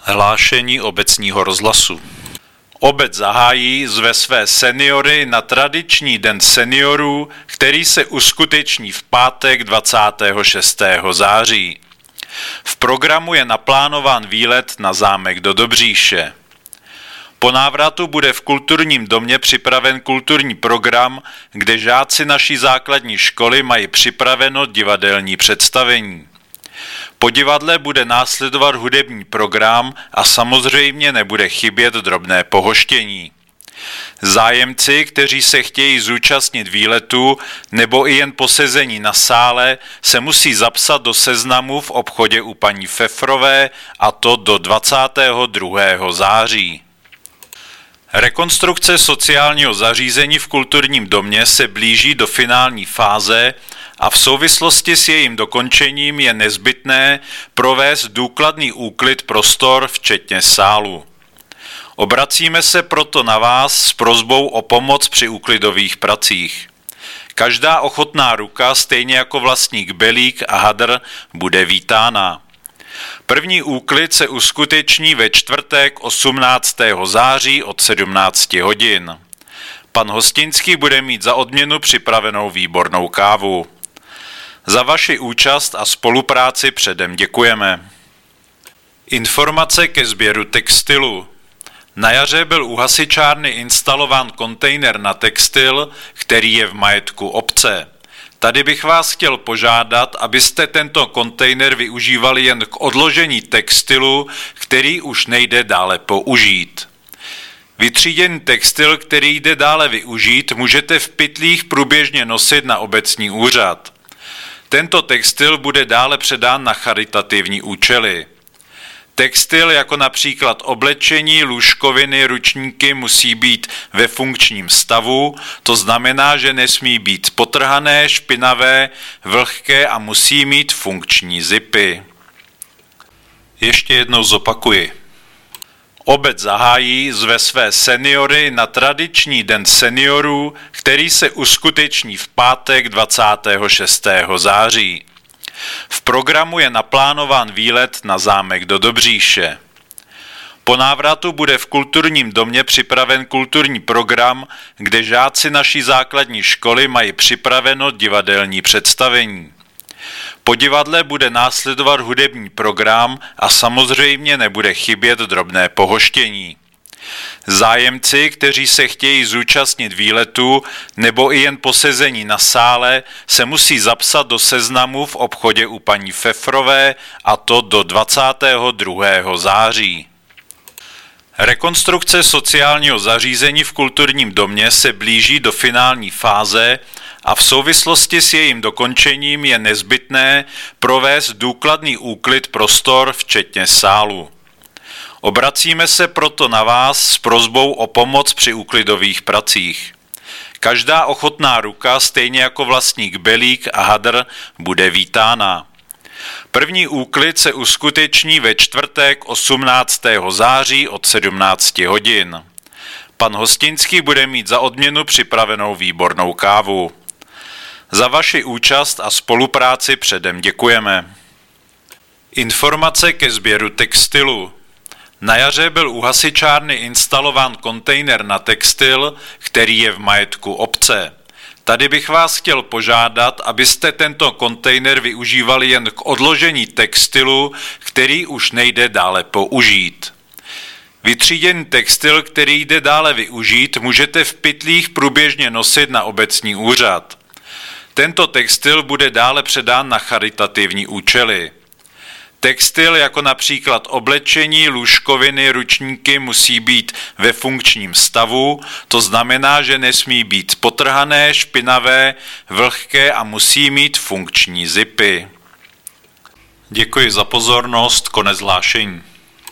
Hlášení obecního rozhlasu. Obec Zahájí zve své seniory na tradiční den seniorů, který se uskuteční v pátek 26. září. V programu je naplánován výlet na zámek do Dobříše. Po návratu bude v kulturním domě připraven kulturní program, kde žáci naší základní školy mají připraveno divadelní představení. Po divadle bude následovat hudební program a samozřejmě nebude chybět drobné pohoštění. Zájemci, kteří se chtějí zúčastnit výletu nebo i jen posezení na sále, se musí zapsat do seznamu v obchodě u paní Fefrové, a to do 22. září. Rekonstrukce sociálního zařízení v kulturním domě se blíží do finální fáze a v souvislosti s jejím dokončením je nezbytné provést důkladný úklid prostor, včetně sálu. Obracíme se proto na vás s prosbou o pomoc při úklidových pracích. Každá ochotná ruka, stejně jako vlastník Belík a Hadr, bude vítána. První úklid se uskuteční ve čtvrtek 18. září od 17 hodin. Pan Hostinský bude mít za odměnu připravenou výbornou kávu. Za vaši účast a spolupráci předem děkujeme. Informace ke sběru textilu. Na jaře byl u hasičárny instalován kontejner na textil, který je v majetku obce. Tady bych vás chtěl požádat, abyste tento kontejner využívali jen k odložení textilu, který už nejde dále použít. Vytříděný textil, který jde dále využít, můžete v pytlích průběžně nosit na obecní úřad. Tento textil bude dále předán na charitativní účely. Textil jako například oblečení, lůžkoviny, ručníky musí být ve funkčním stavu, to znamená, že nesmí být potrhané, špinavé, vlhké a musí mít funkční zipy. Ještě jednou zopakuji. Obec Zahájí zve své seniory na tradiční den seniorů, který se uskuteční v pátek 26. září. V programu je naplánován výlet na zámek do Dobříše. Po návratu bude v kulturním domě připraven kulturní program, kde žáci naší základní školy mají připraveno divadelní představení. Po divadle bude následovat hudební program a samozřejmě nebude chybět drobné pohoštění. Zájemci, kteří se chtějí zúčastnit výletu nebo i jen posezení na sále, se musí zapsat do seznamu v obchodě u paní Fefrové, a to do 22. září. Rekonstrukce sociálního zařízení v kulturním domě se blíží do finální fáze a v souvislosti s jejím dokončením je nezbytné provést důkladný úklid prostor, včetně sálu. Obracíme se proto na vás s prosbou o pomoc při úklidových pracích. Každá ochotná ruka, stejně jako vlastník Belík a Hadr, bude vítána. První úklid se uskuteční ve čtvrtek 18. září od 17 hodin. Pan Hostinský bude mít za odměnu připravenou výbornou kávu. Za vaši účast a spolupráci předem děkujeme. Informace ke sběru textilu. Na jaře byl u hasičárny instalován kontejner na textil, který je v majetku obce. Tady bych vás chtěl požádat, abyste tento kontejner využívali jen k odložení textilu, který už nejde dále použít. Vytříděný textil, který jde dále využít, můžete v pytlích průběžně nosit na obecní úřad. Tento textil bude dále předán na charitativní účely. Textil jako například oblečení, lůžkoviny, ručníky musí být ve funkčním stavu, to znamená, že nesmí být potrhané, špinavé, vlhké a musí mít funkční zipy. Děkuji za pozornost, konec hlášení.